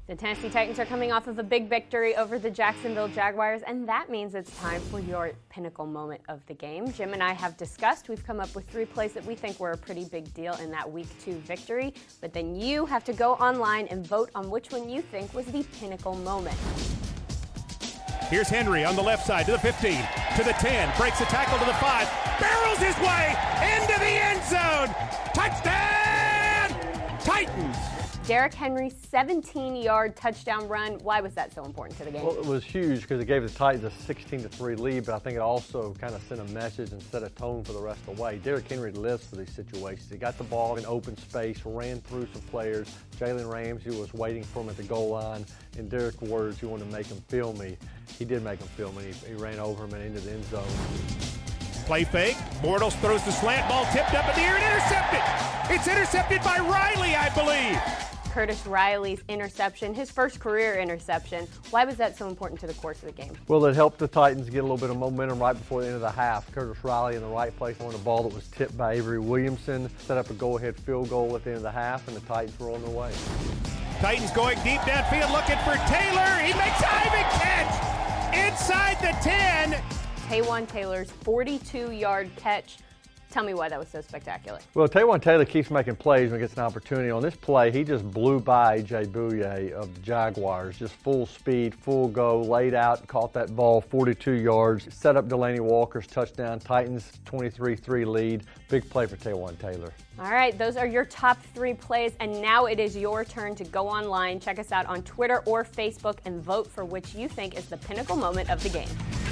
The Tennessee Titans are coming off of a big victory over the Jacksonville Jaguars, and that means it's time for your pinnacle moment of the game. Jim and I have discussed, we've come up with 3 plays that we think were a pretty big deal in that Week 2 victory, but then you have to go online and vote on which one you think was the pinnacle moment. Here's Henry on the left side to the 15, to the 10, breaks a tackle to the 5, barrels his way into the end zone. Touchdown, Titans! Derrick Henry's 17-yard touchdown run. Why was that so important to the game? Well, it was huge because it gave the Titans a 16-3 lead, but I think it also kind of sent a message and set a tone for the rest of the way. Derrick Henry lives for these situations. He got the ball in open space, ran through some players. Jalen Ramsey was waiting for him at the goal line. In Derrick's words, he wanted to make him feel me. He did make him feel me. He ran over him and into the end zone. Play fake. Bortles throws the slant ball, tipped up in the air and intercepted. It's intercepted by Riley, I believe. Curtis Riley's interception, his first career interception. Why was that so important to the course of the game? Well, it helped the Titans get a little bit of momentum right before the end of the half. Curtis Riley in the right place on a ball that was tipped by Avery Williamson, set up a go-ahead field goal at the end of the half, and the Titans were on their way. Titans going deep downfield looking for Taylor. He makes a diving catch inside the 10. Taywan Taylor's 42-yard catch. Tell me why that was so spectacular. Well, Taywan Taylor keeps making plays when he gets an opportunity. On this play, he just blew by A.J. Bouye of the Jaguars. Just full speed, full go, laid out, caught that ball 42 yards, set up Delanie Walker's touchdown. Titans 23-3 lead. Big play for Taywan Taylor. All right, those are your top 3 plays, and now it is your turn to go online. Check us out on Twitter or Facebook and vote for which you think is the pinnacle moment of the game.